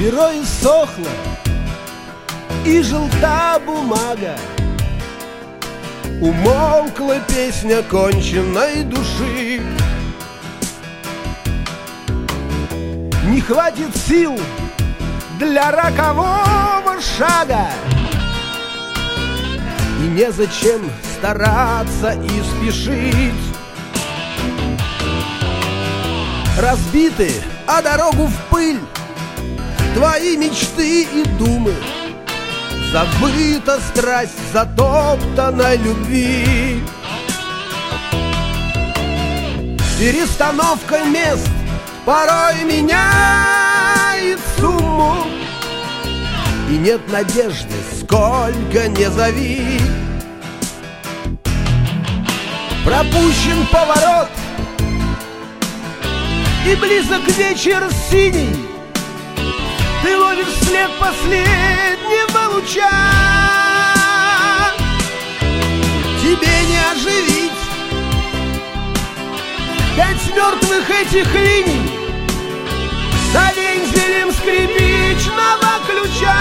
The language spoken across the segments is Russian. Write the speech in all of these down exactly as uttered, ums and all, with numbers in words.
Перо иссохло, и желта бумага. Умолкла песня конченной души. Не хватит сил для рокового шага, и незачем стараться и спешить. Разбиты, а дорогу в пыль твои мечты и думы. Забыта страсть затоптанной любви. Перестановка мест порой меняет сумму, и нет надежды, сколько не зови. Пропущен поворот, и близок вечер синий. Ты ловишь след последнего луча. Тебе не оживить пять мертвых этих линий за вензелем скрипичного ключа.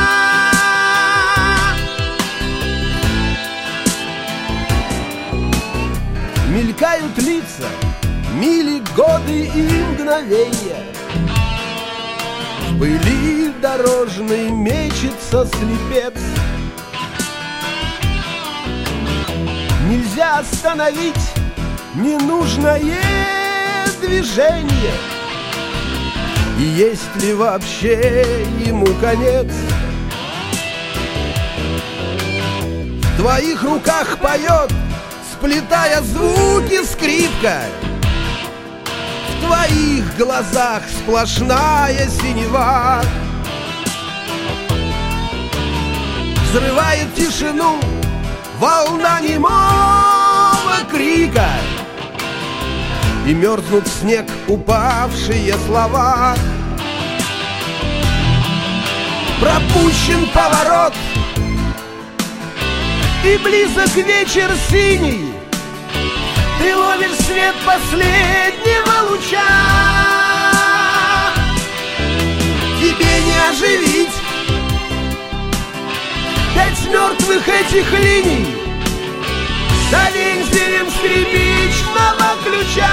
Мелькают лица, мили, годы и мгновенья. В пыли дорожной мечется слепец. Нельзя остановить ненужное движение. И есть ли вообще ему конец? В твоих руках поет, сплетая звуки, скрипка. В твоих глазах сплошная синева. Взрывает тишину волна немого крика, и мерзнут в снег упавшие слова. Пропущен поворот, и близок вечер синий. Ты ловишь свет последнего луча. Тебе не оживить пять мертвых этих линий за вензелем скрипичного ключа.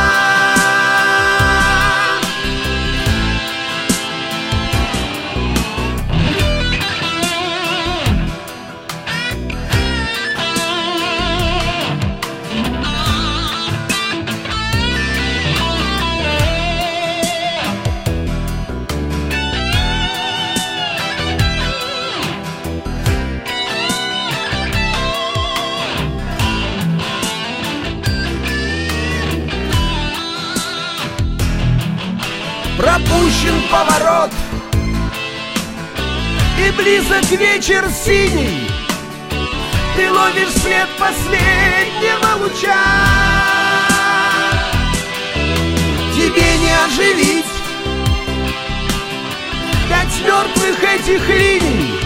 Пропущен поворот, и близок вечер синий. Ты ловишь след последнего луча. Тебе не оживить пять мертвых этих линий